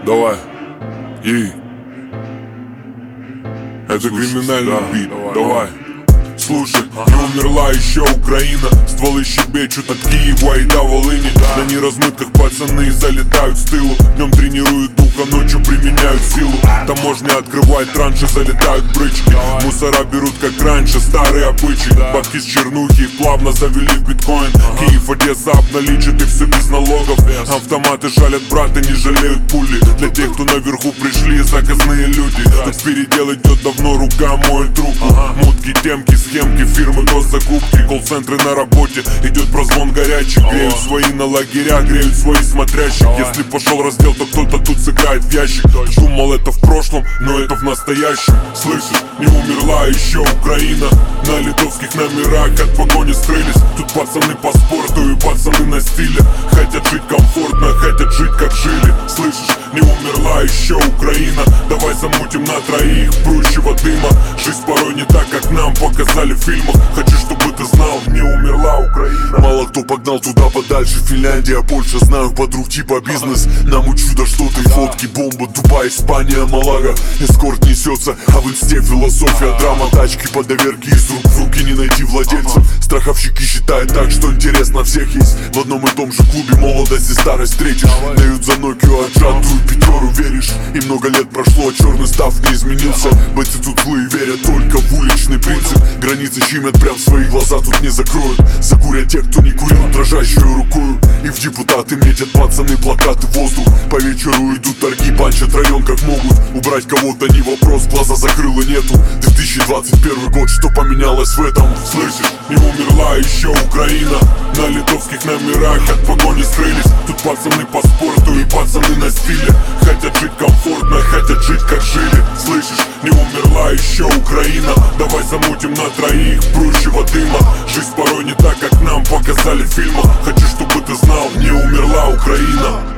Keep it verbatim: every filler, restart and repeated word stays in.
Давай. И это криминальный бит. Давай. Слушай, не умерла еще Украина. Стволы щебечут от Киева и до Волыни. На неразмытках пацаны залетают с тылу. Днем тренируют дух, а ночью применяют силу. Таможня открывает транши, залетают брычки. Мусора берут как раньше, старые обычаи. Бабки с чернухи их плавно завели в биткоин. Киев, Одесса обналичит и все без налогов. Автоматы жалят брата, не жалеют пули. Для тех, кто наверху пришли, заказные люди. Тут передел идет давно, рука моет руку. Мутки, темки, схемки, фирмы, госзакупки. Колл-центры на работе, идет прозвон горячий. Греют свои на лагеря, греют свои смотрящих. Если пошел раздел, то кто-то тут сыграет в ящик. Думал, это в прошлом, но это в настоящем. Слышишь, не умерла еще Украина. На литовских номерах от погони скрылись. Тут пацаны по спорту и пацаны на стиле. Хотят жить комфортно, хотят жить как жили. Слышишь, не умерла еще Украина. Давай замутим на троих прущего дыма. Жизнь порой не так, как нам показали в фильмах. Хочу, чтобы ты знал, не умерла Украина. Мало кто погнал туда подальше. Финляндия, Польша, знаю подруг типа бизнес. Нам учу, да что ты, фотки, бомба, Дубай, Испания, Малага. Эскорт несется, а в инсте философия. Драма, тачки по доверке, из рук в руки не найти владельцев. Страховщики считают так, что интерес на всех есть. В одном и том же клубе молодость и старость встретишь. Дают за Nokia отжатую пятеру, веришь? И много лет прошло, а черный став не изменился. Бойцы тут злые верят только в уличный принцип. Границы щемят прям свои глаза, тут не закроют. Закурят те, кто не курил, дрожащую рукою. И в депутаты метят пацаны плакаты в воздух. По вечеру идут торги, панчат район как могут. Убрать кого-то не вопрос, глаза закрыла нету. две тысячи двадцать первый год, что поменялось в этом? Слышишь, не умерла еще Украина. На литовских номерах от погони скрылись. Тут пацаны по спорту и пацаны на стиле. Хотят жить комфортно, хотят жить как жили. Слышишь, не умерла еще Украина. Давай замутим на троих прущего дыма. Жизнь порой не так, как нам показали в фильмах. Хочу, чтобы ты знал, не умерла Украина.